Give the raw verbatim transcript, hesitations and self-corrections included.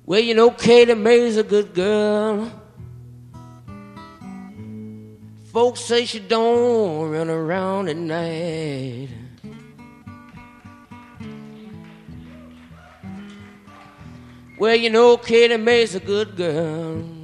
Well, you know, Katie Mae's a good girl. Folks say she don't run around at night. Well, you know, Katie Mae's a good girl.